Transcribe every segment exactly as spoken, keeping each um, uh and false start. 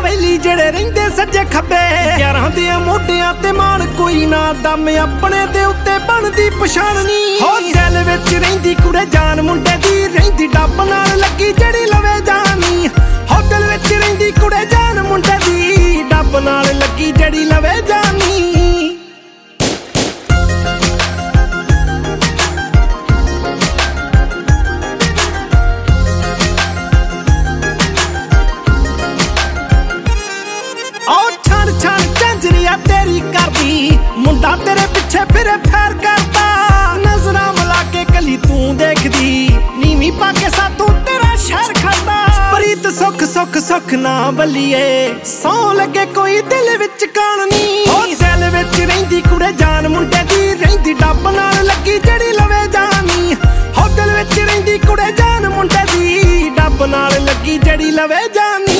ਵੈਲੀ ਜਿਹੜੇ ਰਹਿੰਦੇ ਸੱਜੇ ਖੱਬੇ ਯਾਰਾਂ ਦੇ ਮੋਢਿਆਂ ਤੇ ਮਾਣ ਕੋਈ ਨਾ ਦਮ ਆਪਣੇ ਦੇ ਉੱਤੇ ਬਣਦੀ ਪਛਾਣ ਨੀ ਹੋ ਦਿਲ ਵਿੱਚ ਰਹਿੰਦੀ ਕੁੜੇ ਜਾਨ ਮੁੰਡੇ ਦੀ ਰਹਿੰਦੀ ਡੱਬ ਨਾਲ ਲੱਗੀ ਜਿਹੜੀ ਲਵੇ ਜਾਨੀ ਹੋ ਦਿਲ ਵਿੱਚ ਰਹਿੰਦੀ ਕੁੜੇ ਜਾਨ ਮੁੰਡੇ ਦੀ ਡੱਬ ਨਾਲ ਲੱਗੀ ਜਿਹੜੀ ਲਵੇ ਜਾਨੀ तेरी करदी मुंडा तेरे पिछे फिरे फैर करता नजरां मिला के कली तू देखदी नीवी पाके साथों तेरा शहर खाता प्रीत सुख सुख सुख ना बलिए सौ लगे कोई दिल विच कान नी हो दिल विच रहिंदी कुड़े जान मुंडे दी रहिंदी डब नाल लगी जड़ी लवे जानी हो दिल विच रहिंदी कुड़े जान मुंडे दी डब नाल लगी जड़ी लवे जानी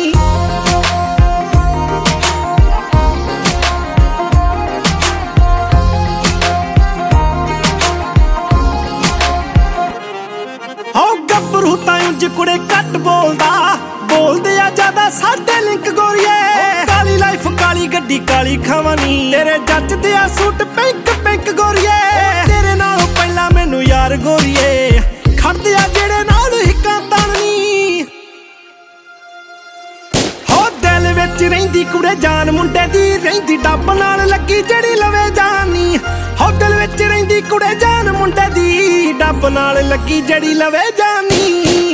गभरू तां उंज कुड़े घट बोलदा बोलदे आ ज्यादा साडे लिंक गोरीए काली लाइफ काली गड्डी काली खावानी तेरे जचदे आ सूट पिंक पिंक गोरीए तेरे नालों पहला मैनू यार गोरीए खड़दे आ जेड़े नाल हिक्कां ताणनी हो दिल विच रहिंदी कुड़े जान मुंडे दी रहिंदी डब नाल लगी जड़ी लवे जानी हो दिल विच रहिंदी कुड़े जान मुंडे दी डब नाल लगी जड़ी लवे जानी